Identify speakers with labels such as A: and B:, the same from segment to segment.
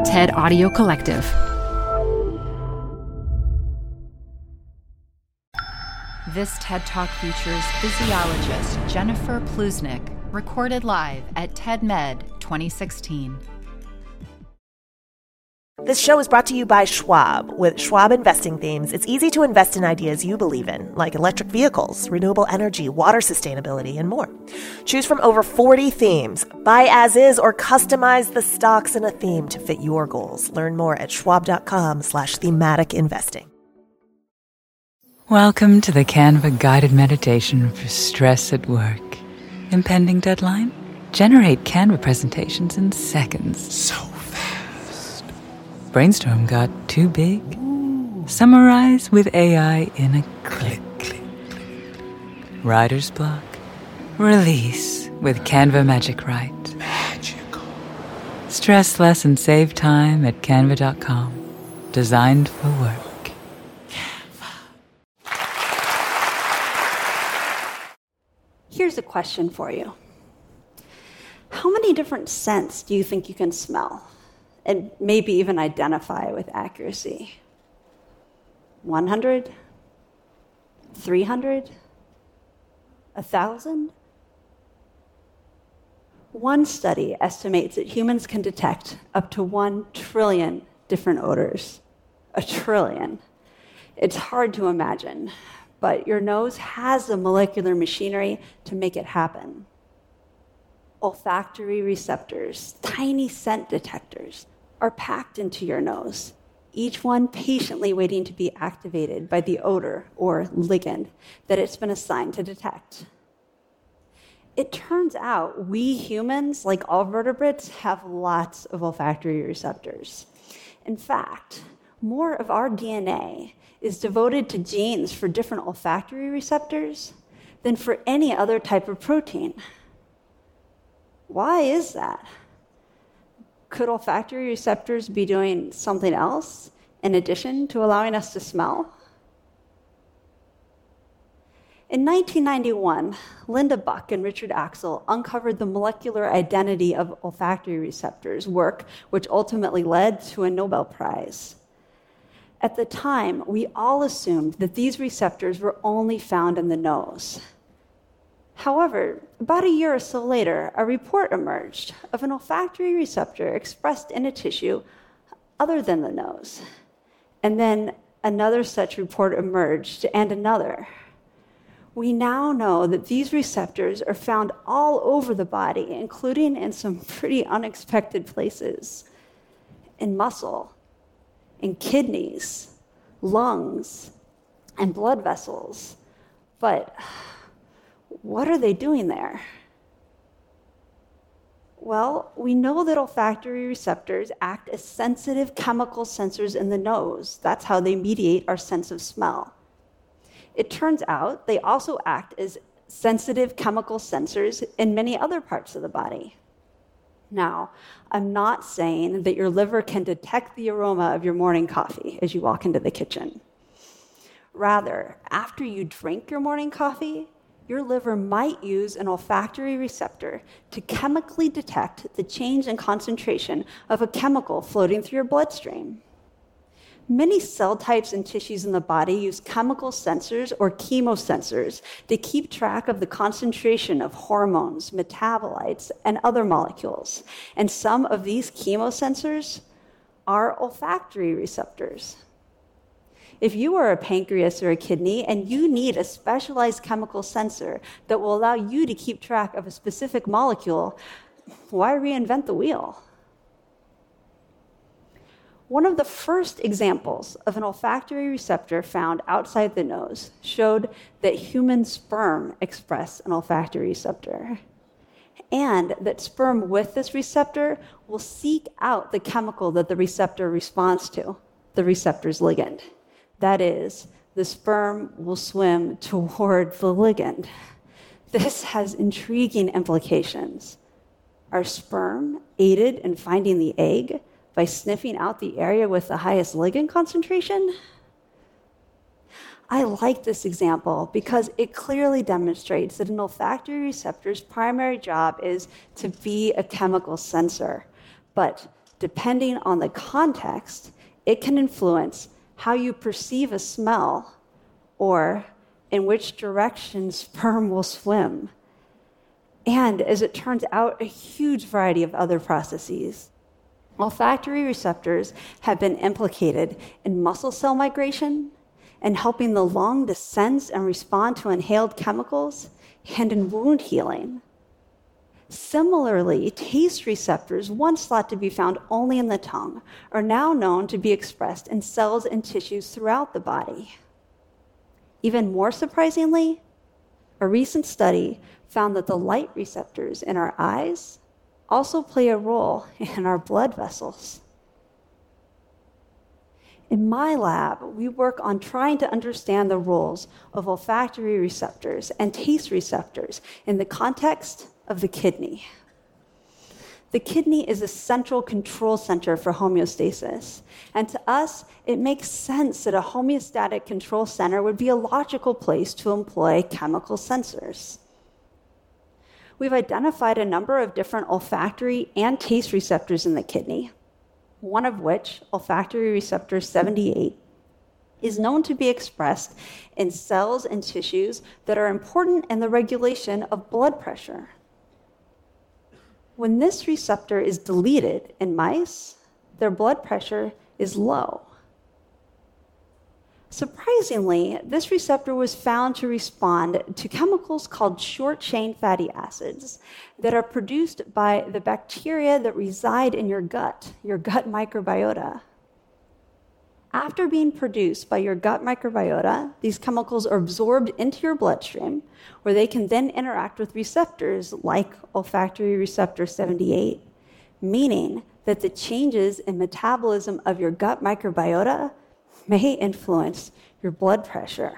A: TED Audio Collective.
B: This TED Talk features physiologist Jennifer Plusnick, recorded live at TEDMed 2016.
C: This show is brought to you by Schwab. With Schwab investing themes, it's easy to invest in ideas you believe in, like electric vehicles, renewable energy, water sustainability, and more. Choose from over 40 themes. Buy as is or customize the stocks in a theme to fit your goals. Learn more at schwab.com/thematic investing.
D: Welcome to the Canva guided meditation for stress at work. Impending deadline? Generate Canva presentations in seconds.
E: So fast.
D: Brainstorm got too big? Summarize with AI in a click. Writer's block? Release with Canva Magic Write.
E: Magical.
D: Stress less and save time at canva.com. Designed for work.
F: Here's a question for you. How many different scents do you think you can smell? And maybe even identify with accuracy? 100? 300? 1,000? One study estimates that humans can detect up to 1 trillion different odors. 1 trillion. It's hard to imagine, but your nose has the molecular machinery to make it happen. Olfactory receptors, tiny scent detectors, are packed into your nose, each one patiently waiting to be activated by the odor or ligand that it's been assigned to detect. It turns out we humans, like all vertebrates, have lots of olfactory receptors. In fact, more of our DNA is devoted to genes for different olfactory receptors than for any other type of protein. Why is that? Could olfactory receptors be doing something else in addition to allowing us to smell? In 1991, Linda Buck and Richard Axel uncovered the molecular identity of olfactory receptors, work which ultimately led to a Nobel Prize. At the time, we all assumed that these receptors were only found in the nose. However, about a year or so later, a report emerged of an olfactory receptor expressed in a tissue other than the nose. And then another such report emerged, and another. We now know that these receptors are found all over the body, including in some pretty unexpected places. In muscle, in kidneys, lungs, and blood vessels. But what are they doing there? Well, we know that olfactory receptors act as sensitive chemical sensors in the nose. That's how they mediate our sense of smell. It turns out they also act as sensitive chemical sensors in many other parts of the body. Now, I'm not saying that your liver can detect the aroma of your morning coffee as you walk into the kitchen. Rather, after you drink your morning coffee, your liver might use an olfactory receptor to chemically detect the change in concentration of a chemical floating through your bloodstream. Many cell types and tissues in the body use chemical sensors or chemosensors to keep track of the concentration of hormones, metabolites, and other molecules. And some of these chemosensors are olfactory receptors. If you are a pancreas or a kidney and you need a specialized chemical sensor that will allow you to keep track of a specific molecule, why reinvent the wheel? One of the first examples of an olfactory receptor found outside the nose showed that human sperm express an olfactory receptor, and that sperm with this receptor will seek out the chemical that the receptor responds to, the receptor's ligand. That is, the sperm will swim toward the ligand. This has intriguing implications. Are sperm aided in finding the egg by sniffing out the area with the highest ligand concentration? I like this example because it clearly demonstrates that an olfactory receptor's primary job is to be a chemical sensor. But depending on the context, it can influence how you perceive a smell or in which direction sperm will swim. And as it turns out, a huge variety of other processes. Olfactory receptors have been implicated in muscle cell migration and helping the lung to sense and respond to inhaled chemicals, and in wound healing. Similarly, taste receptors, once thought to be found only in the tongue, are now known to be expressed in cells and tissues throughout the body. Even more surprisingly, a recent study found that the light receptors in our eyes also play a role in our blood vessels. In my lab, we work on trying to understand the roles of olfactory receptors and taste receptors in the context of the kidney. The kidney is a central control center for homeostasis, and to us, it makes sense that a homeostatic control center would be a logical place to employ chemical sensors. We've identified a number of different olfactory and taste receptors in the kidney, one of which, olfactory receptor 78, is known to be expressed in cells and tissues that are important in the regulation of blood pressure. When this receptor is deleted in mice, their blood pressure is low. Surprisingly, this receptor was found to respond to chemicals called short-chain fatty acids that are produced by the bacteria that reside in your gut microbiota. After being produced by your gut microbiota, these chemicals are absorbed into your bloodstream, where they can then interact with receptors like olfactory receptor 78, meaning that the changes in metabolism of your gut microbiota may influence your blood pressure.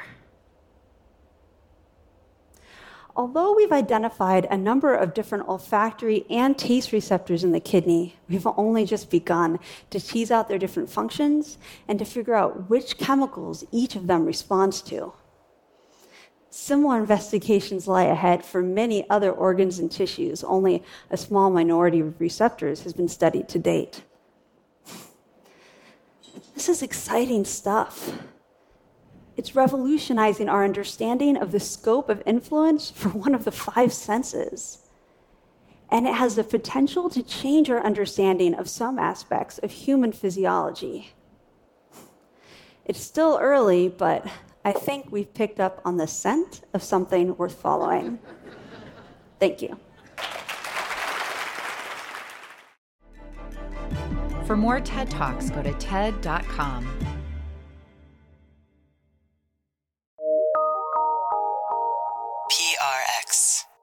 F: Although we've identified a number of different olfactory and taste receptors in the kidney, we've only just begun to tease out their different functions and to figure out which chemicals each of them responds to. Similar investigations lie ahead for many other organs and tissues. Only a small minority of receptors has been studied to date. This is exciting stuff. It's revolutionizing our understanding of the scope of influence for one of the 5 senses. And it has the potential to change our understanding of some aspects of human physiology. It's still early, but I think we've picked up on the scent of something worth following. Thank you.
B: For more TED Talks, go to TED.com.
E: PRX.